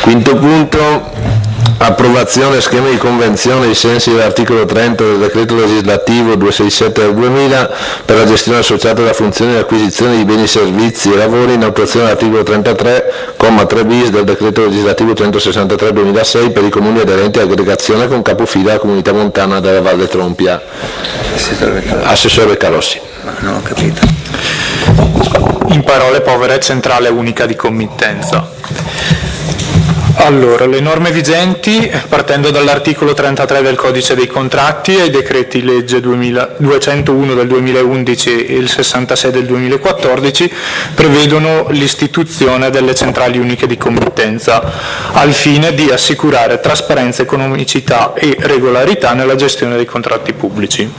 Quinto punto, approvazione schema di convenzione ai sensi dell'articolo 30 del decreto legislativo 267 del 2000 per la gestione associata alla funzione di acquisizione di beni, servizi e lavori in attuazione dell'articolo 33, comma 3 bis del decreto legislativo 163 del 2006 per i comuni aderenti all'aggregazione con capofila alla comunità montana della Valle Trompia. Assessore Calossi. Non ho capito. In parole povere, centrale unica di committenza. Allora, le norme vigenti, partendo dall'articolo 33 del Codice dei Contratti e i decreti legge 201 del 2011 e il 66 del 2014, prevedono l'istituzione delle centrali uniche di committenza al fine di assicurare trasparenza, economicità e regolarità nella gestione dei contratti pubblici.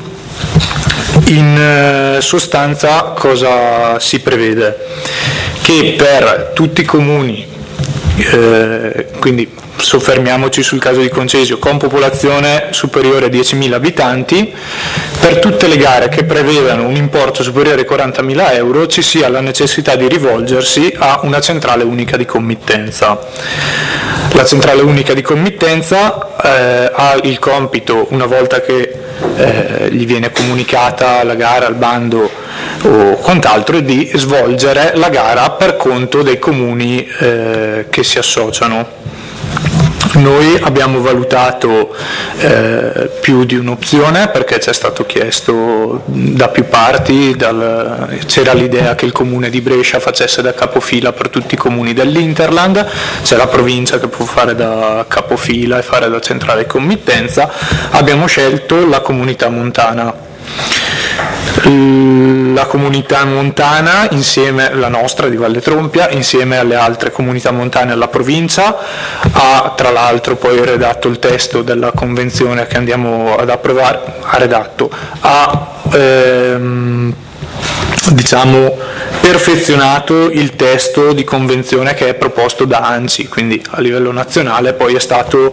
In sostanza cosa si prevede? Che per tutti i comuni, quindi soffermiamoci sul caso di Concesio, con popolazione superiore a 10.000 abitanti, per tutte le gare che prevedano un importo superiore ai 40.000 euro ci sia la necessità di rivolgersi a una centrale unica di committenza. La centrale unica di committenza ha il compito, una volta che gli viene comunicata la gara, il bando o quant'altro, di svolgere la gara per conto dei comuni che si associano. Noi abbiamo valutato più di un'opzione perché ci è stato chiesto da più parti, c'era l'idea che il comune di Brescia facesse da capofila per tutti i comuni dell'Interland, c'è la provincia che può fare da capofila e fare da centrale committenza, abbiamo scelto la comunità montana. La comunità montana, insieme la nostra di Valle Trompia, insieme alle altre comunità montane della provincia, ha tra l'altro poi redatto il testo della convenzione che andiamo ad approvare, perfezionato il testo di convenzione che è proposto da ANCI, quindi a livello nazionale, poi è stato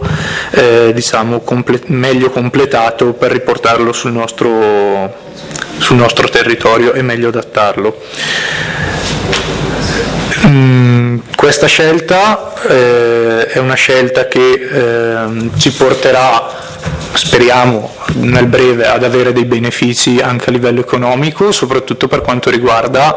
meglio completato per riportarlo sul nostro territorio e meglio adattarlo. Questa scelta è una scelta che ci porterà, speriamo nel breve, ad avere dei benefici anche a livello economico, soprattutto per quanto riguarda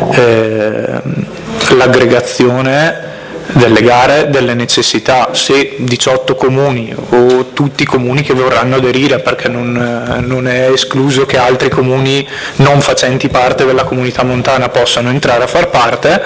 l'aggregazione delle gare, delle necessità. Se 18 comuni o tutti i comuni che vorranno aderire, perché non è escluso che altri comuni non facenti parte della comunità montana possano entrare a far parte,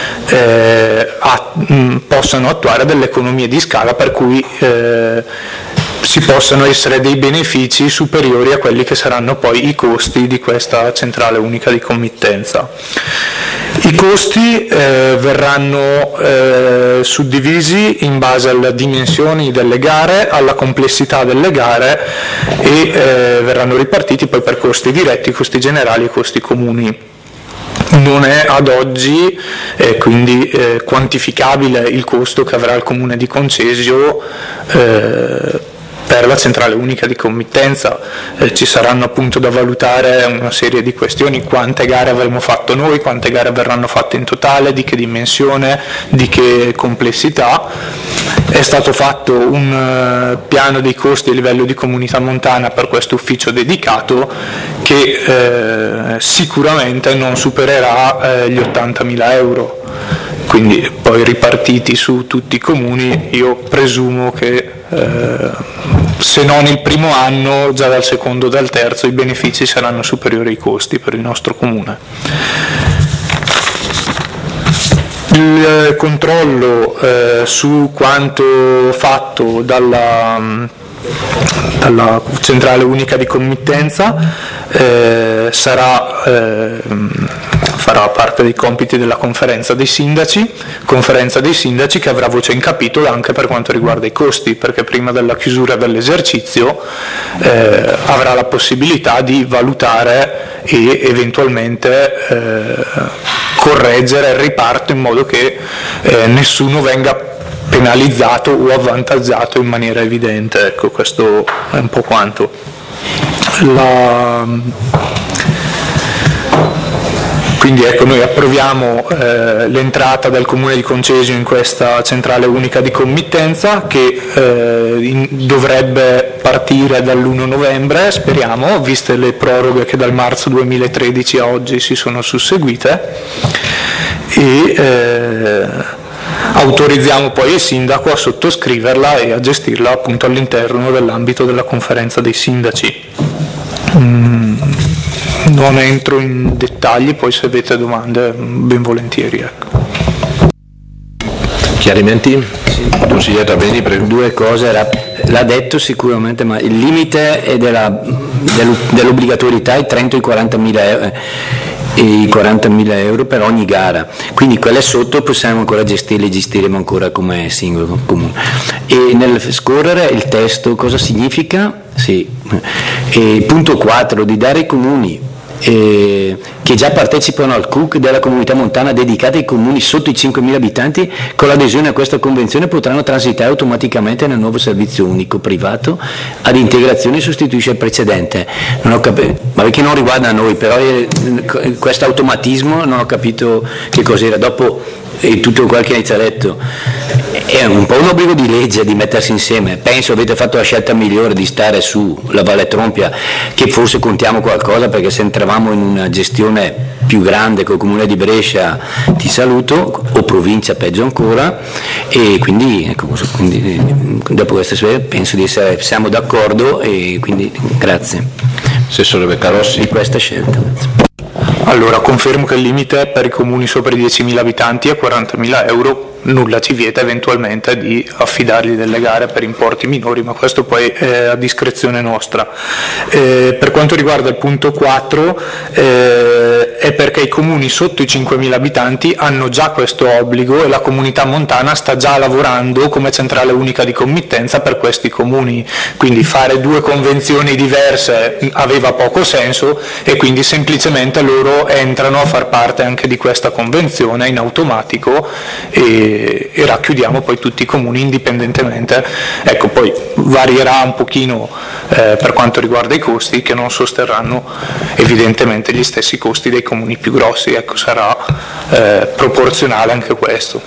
possano attuare delle economie di scala per cui ci possano essere dei benefici superiori a quelli che saranno poi i costi di questa centrale unica di committenza. I costi verranno suddivisi in base alle dimensioni delle gare, alla complessità delle gare e verranno ripartiti poi per costi diretti, costi generali e costi comuni. Non è ad oggi quindi quantificabile il costo che avrà il comune di Concesio per la centrale unica di committenza. Ci saranno appunto da valutare una serie di questioni: quante gare avremo fatto noi, quante gare verranno fatte in totale, di che dimensione, di che complessità. È stato fatto un piano dei costi a livello di comunità montana per questo ufficio dedicato che sicuramente non supererà gli 80.000 euro, quindi poi ripartiti su tutti i comuni. Io presumo che se non il primo anno, già dal secondo o dal terzo i benefici saranno superiori ai costi per il nostro comune. Il controllo su quanto fatto dalla centrale unica di committenza farà parte dei compiti della conferenza dei sindaci che avrà voce in capitolo anche per quanto riguarda i costi, perché prima della chiusura dell'esercizio avrà la possibilità di valutare e eventualmente correggere il riparto in modo che nessuno venga penalizzato o avvantaggiato in maniera evidente. Ecco, questo è un po' quanto. Quindi ecco, noi approviamo l'entrata del Comune di Concesio in questa centrale unica di committenza che dovrebbe partire dall'1 novembre, speriamo, viste le proroghe che dal marzo 2013 a oggi si sono susseguite, e autorizziamo poi il sindaco a sottoscriverla e a gestirla appunto all'interno dell'ambito della conferenza dei sindaci. Non entro in dettagli, poi se avete domande ben volentieri. Ecco. Chiarimenti? Sì. Consigliere Tabeni, prego. Due cose, l'ha detto sicuramente, ma il limite è dell'obbligatorietà è 30 e 40.000 euro per ogni gara, quindi quelle sotto possiamo ancora gestiremo ancora come singolo comune. E nel scorrere il testo cosa significa? Sì. E punto 4, di dare ai comuni che già partecipano al CUC della comunità montana dedicata ai comuni sotto i 5.000 abitanti, con l'adesione a questa convenzione potranno transitare automaticamente nel nuovo servizio unico privato ad integrazione sostituisce il precedente. Non ho capito, ma perché non riguarda noi, però questo automatismo non ho capito che cos'era. Dopo tutto quel che hai detto è un po' un obbligo di legge di mettersi insieme. Penso avete fatto la scelta migliore di stare sulla Valle Trompia, che forse contiamo qualcosa, perché se entravamo in una gestione più grande col comune di Brescia, ti saluto, o provincia peggio ancora, e quindi, ecco, dopo questa sfera penso siamo d'accordo, e quindi grazie. Assessore Beccarossi. Di questa scelta. Grazie. Allora, confermo che il limite per i comuni sopra i 10.000 abitanti è 40.000 euro, nulla ci vieta eventualmente di affidargli delle gare per importi minori, ma questo poi è a discrezione nostra. Per quanto riguarda il punto 4, è perché i comuni sotto i 5.000 abitanti hanno già questo obbligo e la comunità montana sta già lavorando come centrale unica di committenza per questi comuni, quindi fare due convenzioni diverse aveva poco senso, e quindi semplicemente loro entrano a far parte anche di questa convenzione in automatico, e racchiudiamo poi tutti i comuni indipendentemente. Ecco, poi varierà un pochino per quanto riguarda i costi, che non sosterranno evidentemente gli stessi costi dei comuni più grossi, ecco, sarà proporzionale anche questo.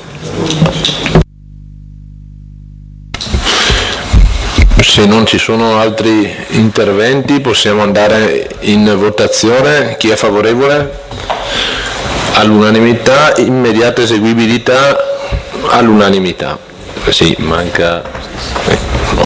Se non ci sono altri interventi possiamo andare in votazione. Chi è favorevole? All'unanimità, immediata eseguibilità all'unanimità. Sì, manca.